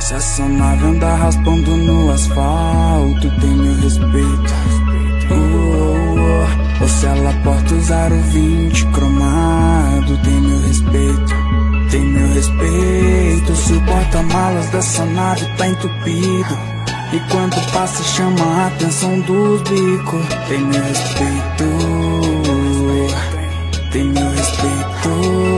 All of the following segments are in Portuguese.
Se essa nave anda raspando no asfalto, tem meu respeito. Ou se ela porta o 020 cromado, tem meu respeito. Tem meu respeito. Se o porta-malas dessa nave tá entupido e quando passa chama a atenção dos bicos, tem meu respeito. Tem meu respeito.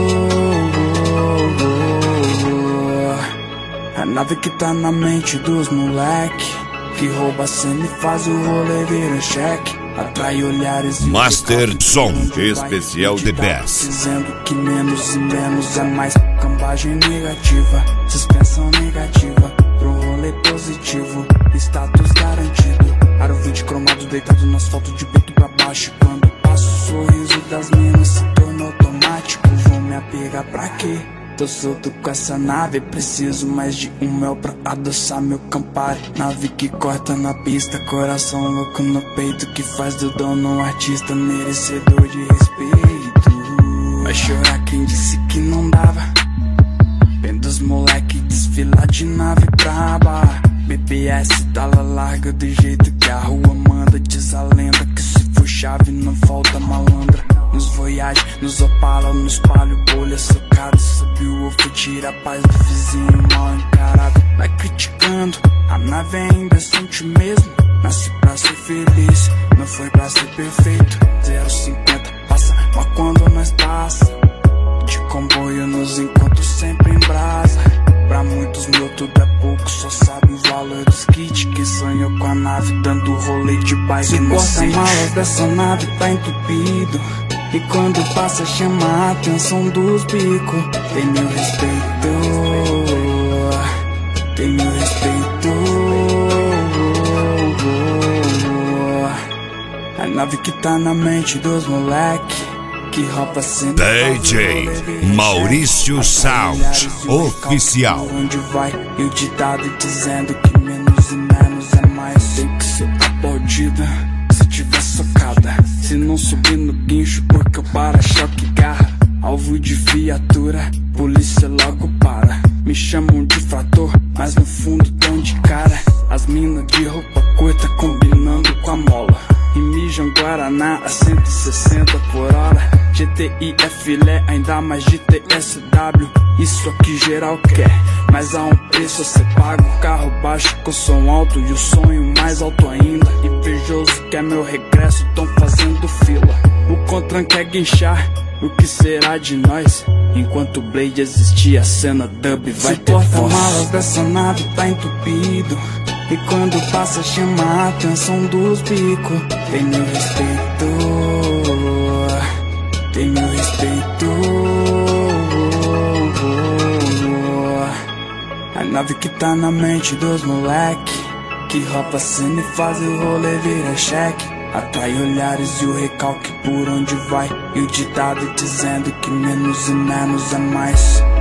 A nave que tá na mente dos moleque, que rouba a cena e faz o rolê virar cheque. Atrai olhares e Master Som Especial The Best. Dizendo que menos e menos é mais. Cambagem negativa, suspensão negativa, pro rolê positivo, status garantido. Aro 20 cromado deitado no asfalto de peito pra baixo. Quando passo o sorriso das minas se torna automático. Vou me apegar pra quê? Tô solto com essa nave, preciso mais de um mel pra adoçar meu Campari. Nave que corta na pista, coração louco no peito, que faz do dono um artista merecedor de respeito. Vai chorar quem disse que não dava, vendo os moleque desfilar de nave braba. BPS tala larga do jeito que a rua manda. Diz a lenda que se for chave não falta malandra. Nos Voyage, nos Opala, no espalho, bolha socada. Sob o ovo, tira a paz do vizinho mal encarado. Vai criticando, a nave ainda sente mesmo. Nasce pra ser feliz, não foi pra ser perfeito. 0,50 passa, mas quando nós passa, de comboio nos encontros sempre em brasa. Pra muitos meu tudo é pouco, só sabe o valor dos kits. Que sonhou com a nave dando rolê de bike no sítio. O porta-malas dessa nave tá entupido e quando passa chama a atenção dos bicos. Tem meu respeito. Tem meu respeito. A nave que tá na mente dos moleque, que rouba cena. DJ Maurício Sound Oficial. Onde vai e o ditado dizendo que menos e menos é mais. Tem que ser aplaudida se tiver socada, se não subir no guincho porque o para-choque garra. Alvo de viatura, polícia logo para. Me chamam de frator, mas no fundo tão de cara. As minas de roupa curta combinando com a mola e mijam Guaraná a 160 por hora. GTI é filé, ainda mais de TSW. Isso aqui geral quer, mas a um preço cê paga. O carro baixo com som alto e o sonho mais alto ainda. Invejoso quer meu regresso, tão fazendo fila. O Contran quer guinchar, o que será de nós? Enquanto o Blade existir, a cena dub vai ter força. O porta-malas dessa nave tá entupido e quando passa chama a atenção dos bicos. Tem meu respeito. Tem meu respeito. A nave que tá na mente dos moleque, que rouba a cena e faz o rolê virar cheque. Atrai olhares e o recalque por onde vai, e o ditado dizendo que menos e menos é mais.